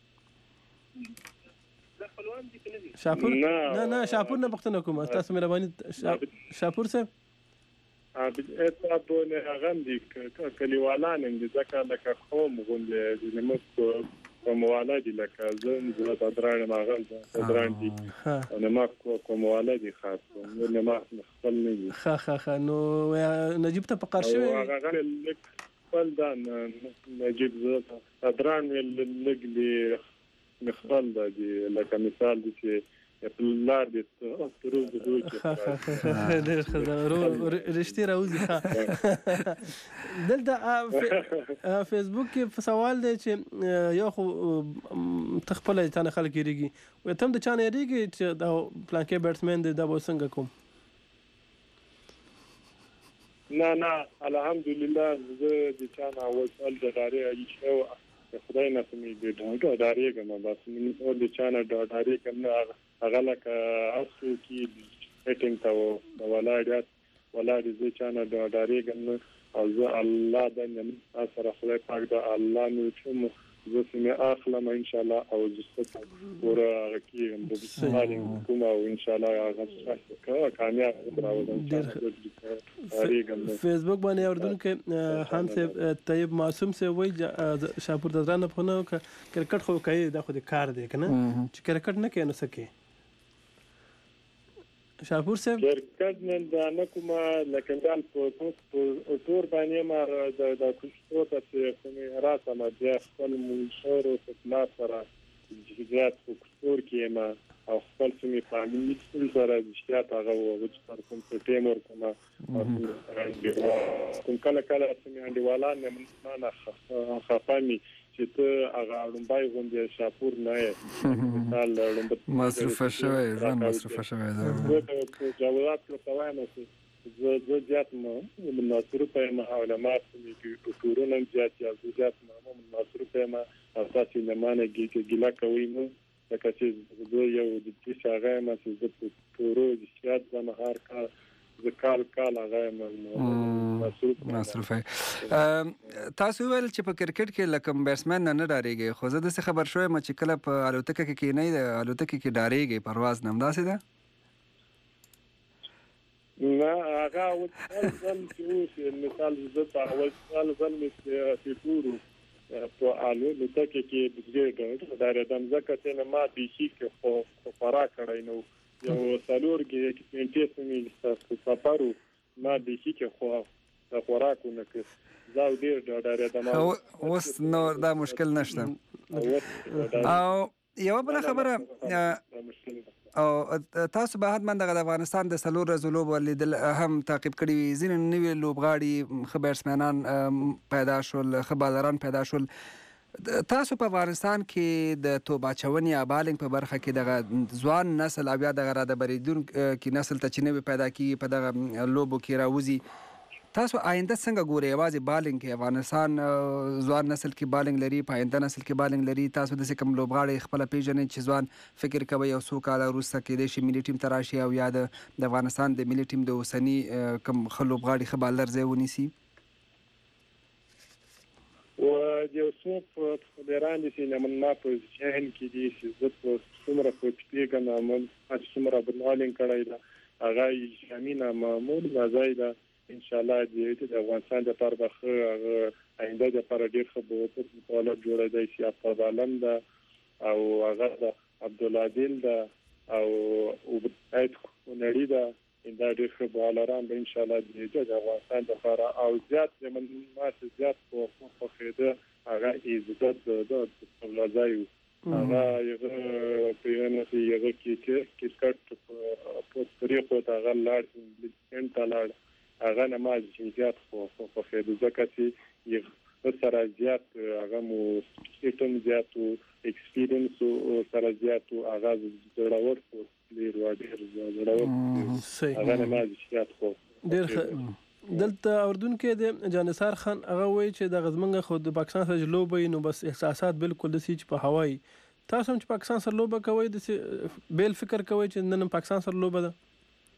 شاپور نه نه شاپور نه پوښتنه کوم تاسو مهرباني شاپور صاحب تاسو نه هغه دي کلیوالان دي ځکه لکه قوم غونډه د نمک کومواله دي لکه زم زړه دران ماغل دران دي نو ما کومواله دي خاص نو ما خپل نه دي. ښه ښه ښه نو نجیب ته په قار شوی هغه لک خپل دا نجیب زړه دران لګلي مخبل دا دي لکه مثال دي چې لار دي تر اوسه دوی کې ډېر ښه رښتیا راوځي. دلته فیسبوک کې سوال دی چې یو خو ته خپله تا نه خلک یېرېږي وایي ته هم د چا نه یېرېږي چې دا پلانکې بیټسمین دی دا به څنګه کوم؟ نه نه الحمدلله زه د چا نه اول سال د ډارې شو خدای نه سمې د ډارېږم بس مې د چا نه ډارېږم نه هغه لکه اصل کې سیټینګ ته د ولاړ ولاړ زه چا نه ډارېږم او زه الله د نعمت سره خدای پاک د الله نو چې زه سمې اخلم ان شاء الله او زه ورا کېږم د بسمالي کوم او ان شاء الله هغه کامیاب راوځم. فیسبوک باندې اوردونکو خان صاحب طیب معصوم صاحب وایي شاپور زدران په نه کرکټ خو کوي دا خو د کار دی کنه چې کرکټ نه کوي نو څه کوي شاپور صاحب؟ کرکټ نه دا نه کومه لکه ځان په تور باندې ما د د کوشتو ته چې راسه ما بیا خپل منشور او خدمات سره جهاد کوشتور کې ما او خپل سمې فامیلی سره د اشتیاق هغه و چې کوم څه ټیم ورکوم کوم کله کله سمې انډیوالان نه نه خفامي چې ته هغه لومبای غونډه شاپور نه یې مثال لومبه مصرف شوی ځان مصرف شوی دا جوابات په وایم چې زه زیات ما مناصر په ما علماء چې ټورونه زیات یا زیات ما مناصر په ما تاسو نه مانه کې ګیلا کوي نو لکه چې زه یو د دې څنګه ما چې زه ټورو د زیات زما هر کار د کال کال هغه مصرف تاسو ویل چې په کرکټ کې لکه بیټسمن نه ډارېږي خو زه د څه خبر شوم چې کله په الوتکه کې کې نه د الوتکه کې ډارېږي پرواز نه همداسې ده نه هغه اول ځل چې مثال زه په اول ځل ځل مې په ټورو په الو لته کې بزګر دا ردم زکه چې ما به شي کې خو فرا کړای نو یو سالور کې چې پنځه سمې سفرو ما به شي کې خو دا خوراکونه کې زاو ډیر دا ردم اوس نو دا مشکل نشته او یو بل خبره او تاسو به حتما د افغانستان د سلور رزولو ولیدل هم تعقیب کړي زین نوی لوبغاړي خبرسمنان پیدا شول خبالران پیدا شول تاسو په افغانستان کې د توبه چونی یا بالنګ په برخه کې د ځوان نسل او یا د غراده بریدون کې نسل ته چنوي پیدا کیږي په دغه لوبو کې راوځي تاسو آینده څنګه ګورئ یوازې بالنګ کې افغانستان ځوان نسل کې بالنګ لري په آینده نسل کې بالنګ لري تاسو د کوم لوبغاړي خپل پیژنې چې ځوان فکر کوي او څو کاله وروسته کېدای شي ملي ټیم ته راشي او یا د افغانستان د ملي ټیم د اوسني کوم ښه لوبغاړي ښه بالر ځای ونیسي و یو څو خبران دي چې من ما په ذهن کې دي چې زه په څومره په پیګم من څومره بالنګ کړی دا هغه شامینه معمول مزای دا ان شاء الله د افغانستان د پر بخه آینده د پر ډیر خبرو په اړه جوړه دی چې په عالم دا او هغه د عبد العادل دا او وبایت نړۍ دا دا ډیر خبرالران به ان شاء الله د افغانستان د پر او زیات زمون ما زیات په په خېده هغه عزت د ولایو هغه یو پیغام چې یو کې کرکټ په طریقو ته هغه لاړ انټ لاړ هغه نه ما زیات خو په خېده ځکه چې یو سره زیات هغه مو سیستم زیات او ایکسپیرینس او سره زیات هغه ضرورت په لیر و ډیر ضرورت هغه نه ما زیات خو ډیر دلته اردن کې د جانثار خان هغه وایي چې د غزمنګ خو د پاکستان سره لوبي نو بس احساسات بالکل د سیچ په هوای تاسو هم چې پاکستان سره لوبه کوي د بیل فکر کوي چې نن پاکستان سره لوبه ده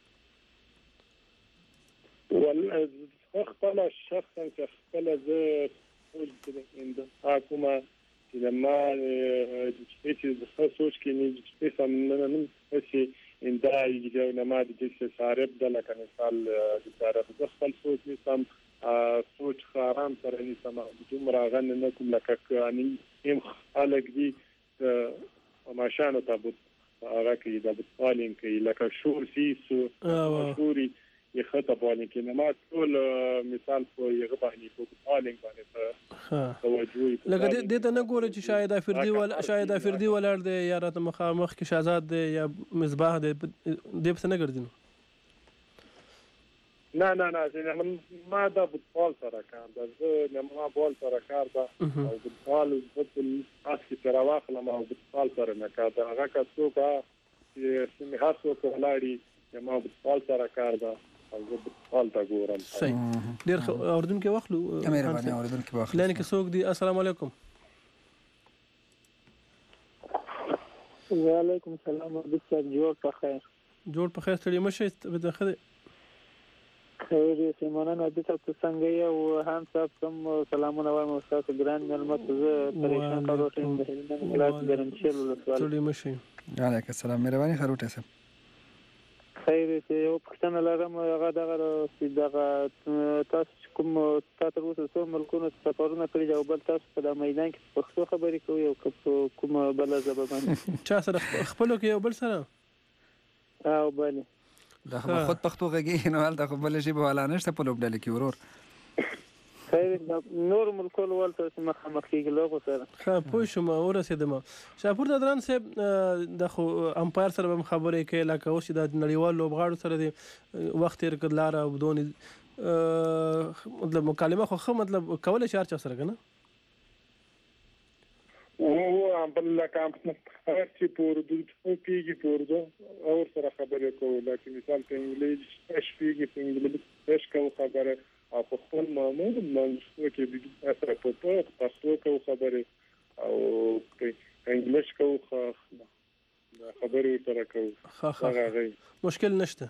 والله خپل شخصا خپل زه د حکومه چې لما چې د سوچ کې نه چې سم نه نه چې ان دا یو نه ما د چې صارف د لکه مثال د صارف د خپل سوچ نه سم سوچ خارام سره نه سم د مراغن نه کوم لکه اني هم خلک دي ماشانو تابوت هغه کې د بالینګ کې لکه شور سیسو شوري یخته باندې کې نه ما ټول مثال په یغه باندې په بالینګ باندې ها توجه لکه دې ته نه ګوره چې شاید افردی ولا شاید افردی ولر دی یا راته مخامخ کې شاهزاد دی یا مصباح دی دې په نه ګرځینو نه نه نه ما دا فوتبال سره کار دا زه ما بال سره کار دا او فوتبال فوتبال اسکی تر واخله ما فوتبال سره نه کار دا هغه کڅوکا چې سمې هڅو کولاړي ما فوتبال سره کار دا او زه فوتبال تا ګورم صحیح ډیر اردن کې واخلو مهرباني اردن کې واخلو لکه څوک دی السلام علیکم وعلیکم السلام ورحمۃ جوړ په خیر جوړ په خیر ستړي مشه به خیر خیر سیمانه د تاسو څنګه یو هم صاحب کوم سلامونه وایم استاد ګران ملمت زه پریشان کاروټین د هلمند ولایت ګرمشل ولسوالۍ ستړي مشه علیکم السلام مهرباني خروټه صاحب خیر یو پښتنه لرم هغه دغه دغه تاسو کوم تاسو اوس څو ملکونو سفرونه کړی او بل تاسو په میدان کې پښتو خبرې کوي او کوم بل ژبه باندې چا سره خپل کې یو بل سره او بل دا خود پښتو غږی نو حالت خو بل شي په ولا نشته په لوبډل کې ورور خیر نور ملکونو ولته چې مخامخ کېږي لوغو سره ښه پوه شوم ورسېدم شاپور د دران صاحب د خو امپایر سره هم خبرې کوي لکه اوس د نړیوال لوبغاړو سره د وخت تیر کړ لاره او دونی مطلب مکالمه خو خو مطلب کولای شي هر چا سره کنه او بل لکه هر څه پور د پیږي پور دو او سره خبرې کوي لکه مثال په انګلیسي اش پیږي په انګلیسي اش کوي خبره او په خپل معمول منځ کې د اثر په پښتو کې خبرې او په انګلیسي کې خبرې سره کوي هغه مشکل نشته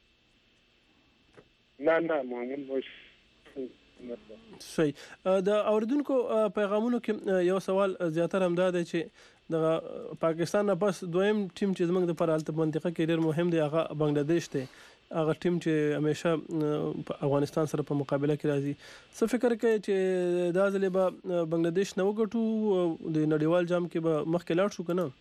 نه نه معمول مش صحیح د اوردونکو پیغامونو کې یو سوال زیاتره هم دا دی چې د پاکستان نه پس دویم ټیم چې زموږ د پرالته منطقه کې ډېر مهم دی هغه بنگلاديش دی هغه ټیم چې همیشه افغانستان سره په مقابله کې راځي. څه فکر کوي چې دا ځلې به بنگلاديش نه وګټو د نړیوال جام کې به مخکې لاړ شو کنه؟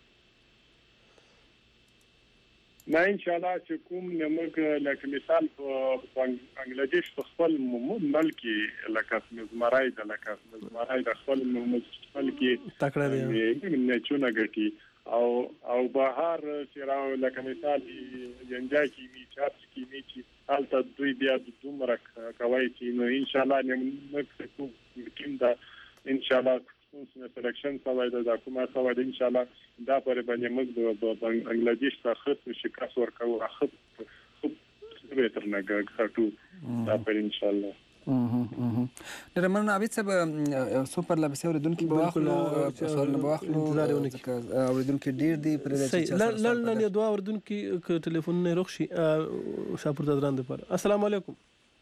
نه ان شاء الله چې کوم نمګ لکه مثال په بنگلاديش په خپل ملک لکه زمرای د لکه زمرای د خپل ملک تکړه دي نه چونه ګټي او او بهر چې راو لکه مثال جنجا کې می چارج کې می چې حالت دوی بیا د دومره کوي چې نو ان شاء الله نمګ کوم ټیم دا ان شاء الله څنګه سلیکشن سوای د حکومت سوای ان شاء الله دا پر باندې موږ د بنگلاديش څخه خط شکست ورکو خط خط به تر نه غاټو دا پر ان شاء الله. ډېر مننه عابد صاحب. سوپر لابسه اوریدونکو په واخلو سوال نه واخلو اوریدونکو ډېر دی پر دې لړ نه دوه اوریدونکو ټلیفون نه روښي شاپور زدران د پر. السلام علیکم.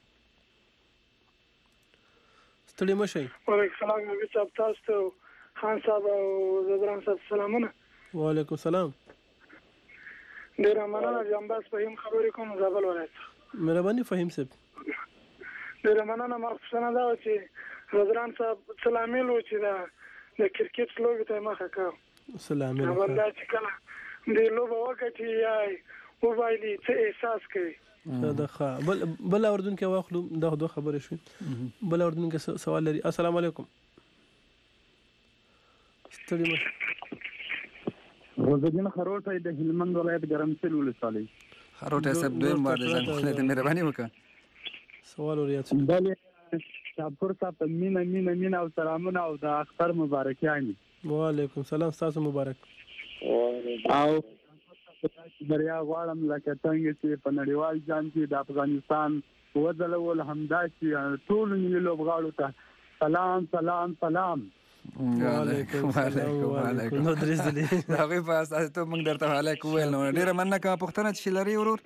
ستړي مشي. وعلیکم السلام عابد صاحب، تاسو ته خان صاحب او زدران صاحب سلامونه. وعلیکم السلام. ډېر مننه جنباس فهیم خبرې کوم زابل ولایت. مهرباني فهیم صاحب. ډېر مننه. مخصوصا دا چې زدران صاحب سلامي لو چې دا د کرکټ لوګي ته مخه کاو. سلامي. ولدا چې کله د لوبه وکړي یا موبایل څه احساس کوي. دا ښه بل بل اوردونکو واخلو دا دوه خبرې شوې. بل اوردونکو سوال لري. السلام علیکم. ستړي مشه. روزګین خروټه د هلمند ولایت ګرمسل ولسوالۍ. خروټه صاحب دوی مر ځان خپل ته مهرباني وکړه. سوال وريات. بله شاپور صاحب مینا مینا مینا او سلامونه او د اختر مبارکیانی. وعلیکم السلام. تاسو مبارک. او بریا غواړم لکه څنګه چې په نړیوال جام کې د افغانستان وځلول همدا چې ټول ملي لوبغاړو ته سلام سلام سلام. وعلیکم وعلیکم نو درځلې دا غي په اساس ته موږ درته وعلیکم ویل نو ډیره مننه کوم پښتنه چې لري ورور.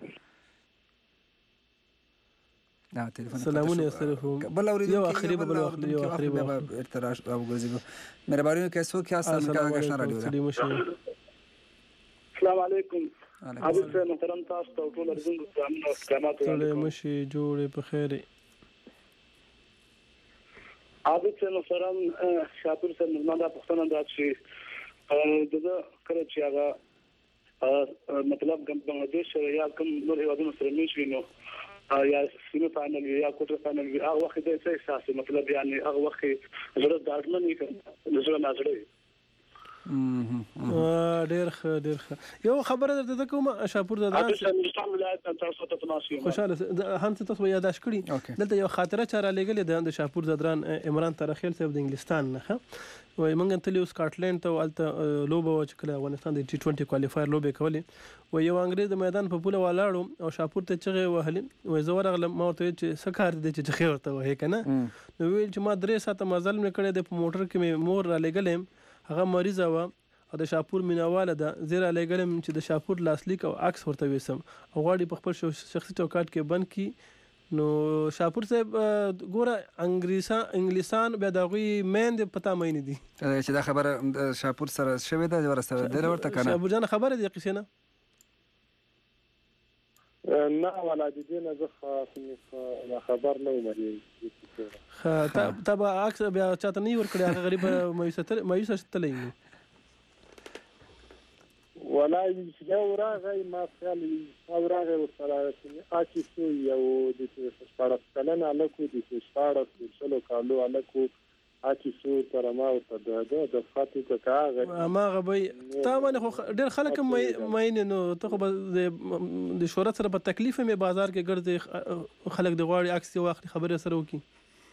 دا ټلیفون سلامونه سره بل اورید یو اخري بل اخري یو اخري به ارتراش او ګرځي. مهرباني وکړئ څوک یاست څنګه آشنا رادیو. السلام علیکم. عابد صاحب محترم تاسو ته ټول ارزونکو سلامونه او احترامات ټول مشي جوړې په خیر. عابد صاحب محترم شاپور صاحب نظام پښتنه دا چې دغه کړه چې هغه مطلب بنگلاديش یا کوم نور هیوادونو سره میشي نو یا سیمه فائنل یا کوټر فائنل هغه وخت د څه احساس مطلب یعنی هغه وخت ضرورت داړمن نه کړي نظر نظر ډېر ښه ډېر ښه. یو خبره درته کوم شاپور زدران خوشاله هم تاسو یاداش کړی دلته یو خاطره چاره لګلې د شاپور زدران عمران ترخیل صاحب د انګلستان نه وای مونږ تل یو سکاټلند ته ولته لوبه و چې کله افغانستان د ټي ټوئنټي کوالیفایر لوبه کولې و یو انګریز د میدان په پوله ولاړو او شاپور ته چغې وهلې وای زه ورغلم ما ورته چې څه کار دی چې خیر ورته وایې که نه نو ویل چې ما درې ساعته مزل مې کړی دی په موټر کې مې مور را لېږلی هغه مریضه وه او د شاپور مینواله ده زه را لېږلی یم چې د شاپور لاسلیک او عکس ورته ویسم او غواړي په خپل شخصي چوکاټ کې بند کړي نو شاپور صاحب ګوره انګلیسان بیا د هغوی میندې په تا مینې دي چې دا خبره شاپور سره شوې ده ورسره دی ورته که نه شاپور جان خبره دی قیسې نه نه ولا د دې نه زه خبر نه وم تا به عکس بیا چاته نه ورکړی هغه غریب مایوسه تللی ولا یو راغی ما خیال او راغی ورسره آکي شو یو د شپاړس کلن هلک و د شپاړس شلو کالو هلک و آکي شو تر ما ورته د فاتو که هغه هماغه به تا باندې خو ډېر خلک هم مینې نو ته خو به د شهرت سره په تکلیف مې بازار کې ګرځې خلک د غواړي عکس یې واخلي خبرې سره وکړي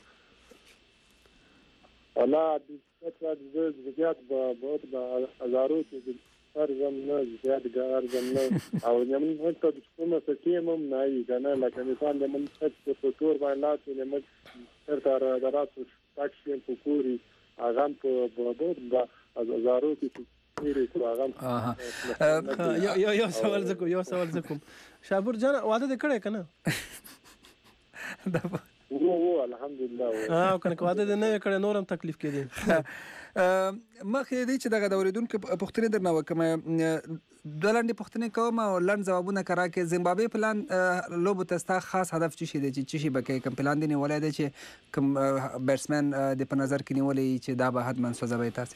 والله د زیات به هزارو کې ارزم نه زیاد ارزم نه او نمن هڅه د کومه سکیم هم نه وي کنه لکه مثال د من څه په تور باندې لاته نه مګ تر تر دراتو تاکسي په کوري اغه په بودو د هزارو کې تیرې کو اغه یو یو یو سوال زکو یو سوال زکو شاپور جان واده دې کړه کنه وو وو الحمدلله ها کنه واده دې نه کړه نورم تکلیف کېدی مخکې دی چې دغه د اورېدونکو پوښتنې درنه وکړم دوه لنډې پوښتنې کوم او لنډ ځوابونه کراکې زیمبابوې پلان لوبو ته ستا خاص هدف څه شی دی چې څه شی به کوې کوم پلان دې نیولی دی چې کوم بیټسمین دې په نظر کې نیولی چې دا به حتما سوځوئ تاسې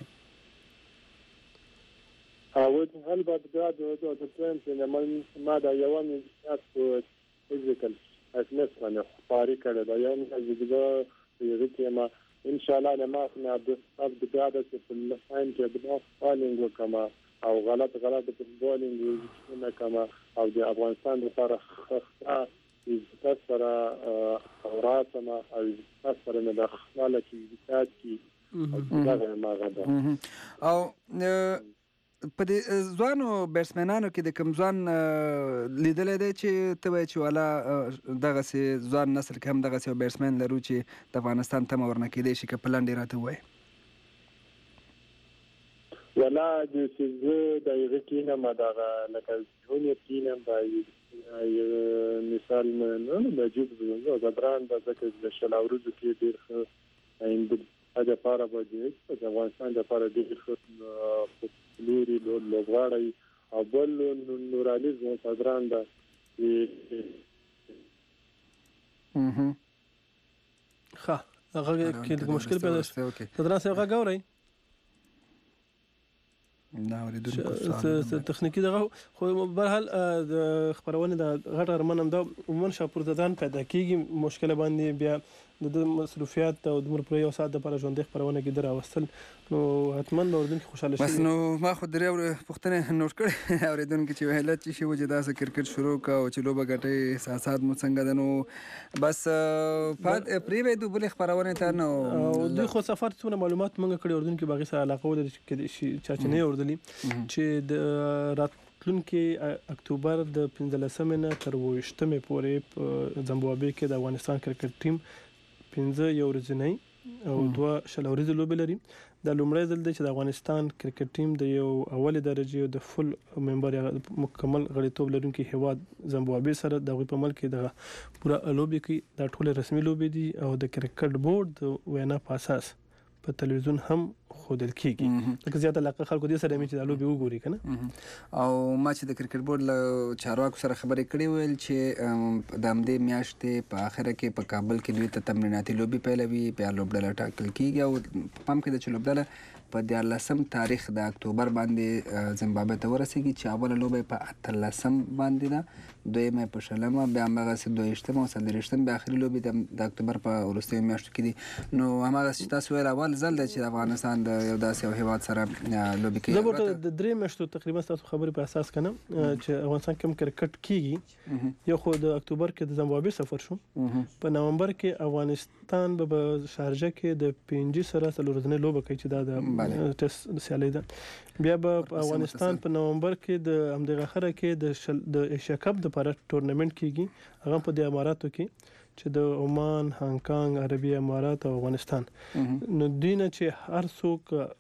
اول البته دا د پلان چې ما دا یوه میاشت په فزیکل فټنس باندې خپاري کړې ده یو میاشت زه یې کې ما ان شاء الله نه ما نه د د بیا د فلسطین کې د بالینګ وکما او غلط غلط د بالینګ نه کما او د افغانستان لپاره خاصه د سره اوراتما او د سره نه د خپل کې د کی دا ما غدا او په دې ځوانو بیټسمنانو کې د کوم ځوان لیدلی دی چې ته وایې چې والا دغسې ځوان نسل کې هم دغسې یو بیټسمن لرو چې د افغانستان تمه ورنه کېدی شي که په لنډې راته ووایې ولا د زه د هغه کینم دغه لکه جونیور کینم مثال نه نجیب زدران د ځکه د شلاورزو کې ډېر ښه د لپاره باندې د افغانستان لپاره ډېر ښه لوري لوبغاړی او بل نورالي زدران د ښه هغه کې مشکل پیدا شو زدران صاحب غږ اورئ تخنیکی دغه خو بهرحال د خبرونه د غټ ارمان هم دا عموما شاپور زدان پیدا کیږي مشکل باندې بیا د مصروفیات او د مرپري او ساعت لپاره ژوندې خبرونه کې در اوستل نو حتما اوریدونکو خوشاله شي بس نو ما خو درې پوښتنې نوٹ کړې اوریدونکو چې وهلت چې شی وجه داسې کرکټ شروع کا او چې لوبه ګټي احساسات مو څنګه دنو بس پات پریوي د بل خبرونه ته نو دوی خو سفر څونه معلومات مونږ کړي اوریدونکو باغی سره علاقه ولري چې چا نه اوردلی چې د راتلونکي اکتوبر د پنځلسمې نه تر اوویشتمې پورې په زیمبابوې کې د افغانستان کرکټ ټیم پنځه یو ورځنی او دوه شل ورځې لوبې لري دا لومړی ځل دی چې د افغانستان کرکټ ټیم د یو اولې درجې د فل ممبر یا مکمل غړیتوب لرونکي هیواد زیمبابوې سره د هغوی په ملک کې د پوره لوبې کوي دا ټول رسمي لوبې دي او د کرکټ بورډ د وینا په اساس په تلویزیون هم خودل کیږي لکه زیات علاقه خلکو دې سره مې چې د لوبې وګوري کنه او ما چې د کرکټ بورډ له چارواکو سره خبرې کړې ویل چې د همدې میاشتې په اخره کې په کابل کې دوی ته تمریناتي لوبې پیلوي بیا لوبډله ټاکل کیږي او پام کې د چې لوبډله په دیارلسم تاریخ د اکتوبر باندې زیمبابوې ته ورسیږي چې اوله لوبه په اتلسم باندې ده دویمه په شلمه بیا هماغسې دویشتمه او څلوېښتم بیا آخري لوبې د اکتوبر په وروستیو میاشتو کې دي نو هماغسې چې تاسو ویل اول ځل دی چې د افغانستان د یو داسې یو هیواد سره لوبې کوي زه به د درې میاشتو تقریبا ستاسو خبرې په اساس کنم چې افغانستان کوم کرکټ کیږي یو خو د اکتوبر کې د زیمبابوې سفر شو په نومبر کې افغانستان به شارجه کې د پنځه سره څلور ورځې لوبه کوي چې دا د ټیسټ سیالي ده بیا به افغانستان په نومبر کې د همدغه اخره کې د د ایشیا کپ د لپاره ټورنمنت کیږي هغه په د اماراتو کې چې د عمان هانګ کانګ عربي امارات او افغانستان نو دینه چې هر څوک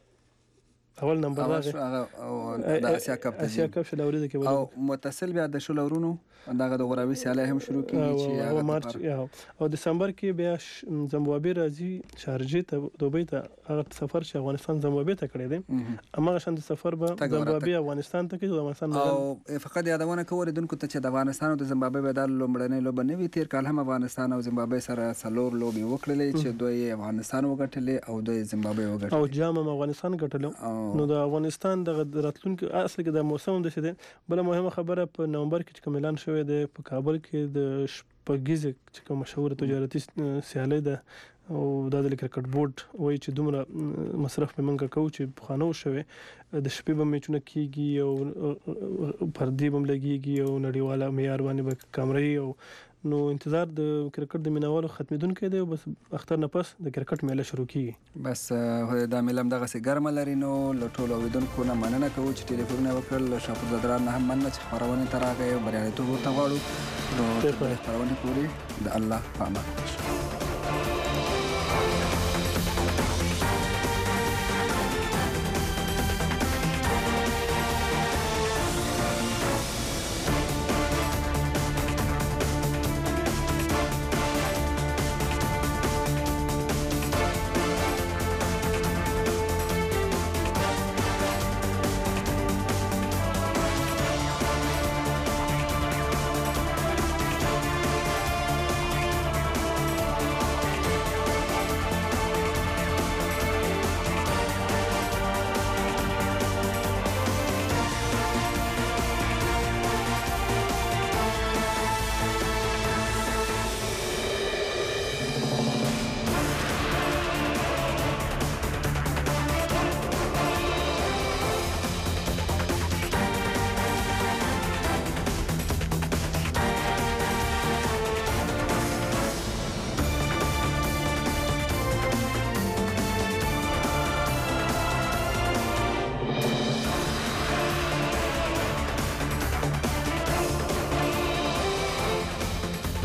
اول نمبر راغی د اسیا کپ اسیا کپ شل ورځې کې او متصل بیا د شل ورونو دغه د غوراوي سیالي هم شروع کیږي چې هغه مارچ او دسمبر کې بیا زیمبابوې راځي شارجه ته دوبۍ ته هغه سفر چې افغانستان زیمبابوې ته کړی دی هماغه شان د سفر به زیمبابوې افغانستان ته کې د افغانستان او فقط یادونه کوو دونکو ته چې د افغانستان او د زیمبابوې د لومړنۍ لوبه نه وي تیر کال هم افغانستان او زیمبابوې سره څلور لوبې وکړلې چې دوی افغانستان وګټلې او دوی زیمبابوې وګټلې او جام افغانستان ګټلو نو د افغانستان د راتلونکو اصل کې د موسم د شه بل مهمه خبره په نومبر کې کوم اعلان شوی دی په کابل کې د شپږیزه چې کوم مشهور تجارتي سیالي ده او د کرکټ بورډ وایي چې دومره مصرف به منګه کوو چې بخانو شوی د شپې به میچونه کیږي او پردي بم لګيږي او نړیواله معیار باندې به کامرې او نو انتظار د کرکټ د مینوالو ختمېدونکو دی بس اختر نه پس د کرکټ میله شروع کیږي بس دا میله هم دغه سي ګرمه لري نو له ټولو اوریدونکو نه مننه کوو چې ټلیفون وکړل شاپور زدران نه هم مننه چې خبرونه تر هغه بریالیتوب ورته غواړو نو خبرونه پوری د الله په امان